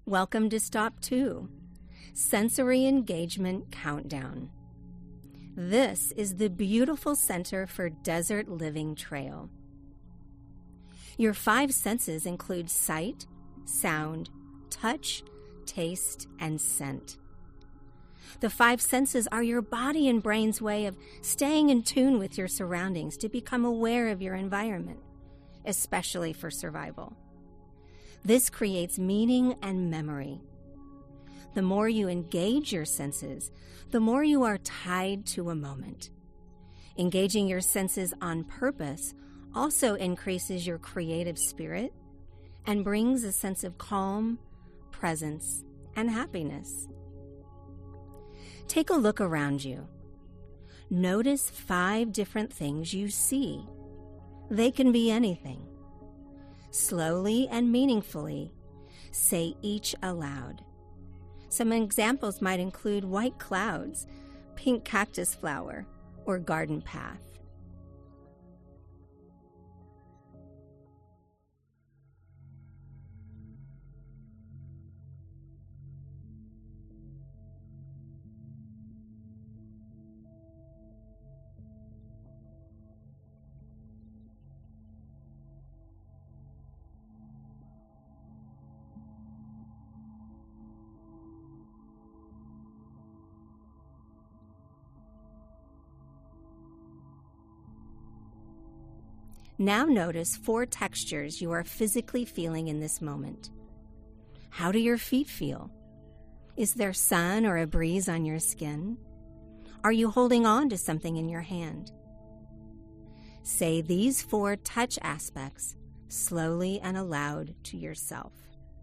Welcome to Stop 2, Sensory Engagement Countdown. This is the beautiful Center for Desert Living Trail. Your 5 senses include sight, sound, touch, taste, and scent. The 5 senses are your body and brain's way of staying in tune with your surroundings to become aware of your environment, especially for survival. This creates meaning and memory. The more you engage your senses, the more you are tied to a moment. Engaging your senses on purpose also increases your creative spirit and brings a sense of calm, presence, and happiness. Take a look around you. Notice 5 different things you see. They can be anything. Slowly and meaningfully, say each aloud. Some examples might include white clouds, pink cactus flower, or garden path. Now notice 4 textures you are physically feeling in this moment. How do your feet feel? Is there sun or a breeze on your skin? Are you holding on to something in your hand? Say these 4 touch aspects slowly and aloud to yourself.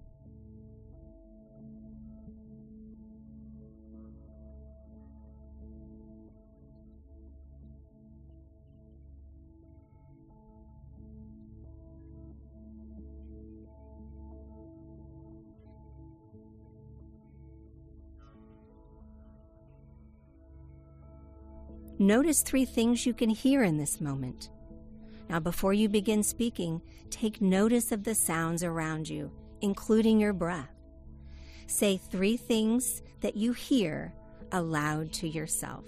Notice 3 things you can hear in this moment. Now, before you begin speaking, take notice of the sounds around you, including your breath. Say 3 things that you hear aloud to yourself.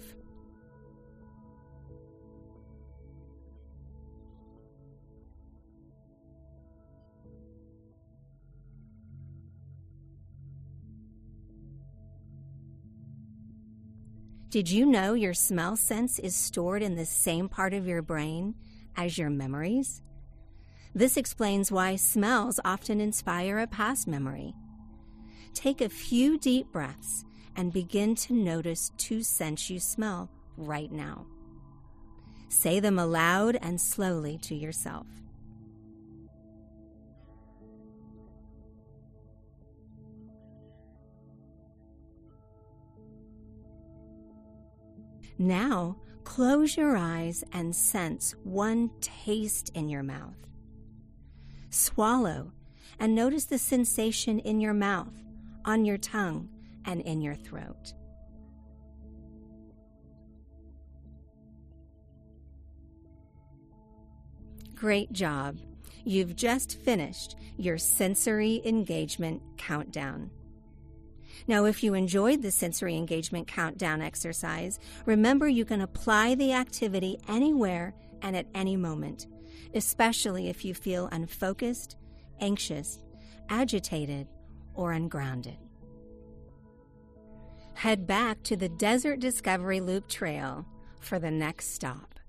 Did you know your smell sense is stored in the same part of your brain as your memories? This explains why smells often inspire a past memory. Take a few deep breaths and begin to notice 2 scents you smell right now. Say them aloud and slowly to yourself. Now, close your eyes and sense 1 taste in your mouth. Swallow and notice the sensation in your mouth, on your tongue, and in your throat. Great job! You've just finished your sensory engagement countdown. Now, if you enjoyed the sensory engagement countdown exercise, remember you can apply the activity anywhere and at any moment, especially if you feel unfocused, anxious, agitated, or ungrounded. Head back to the Desert Discovery Loop Trail for the next stop.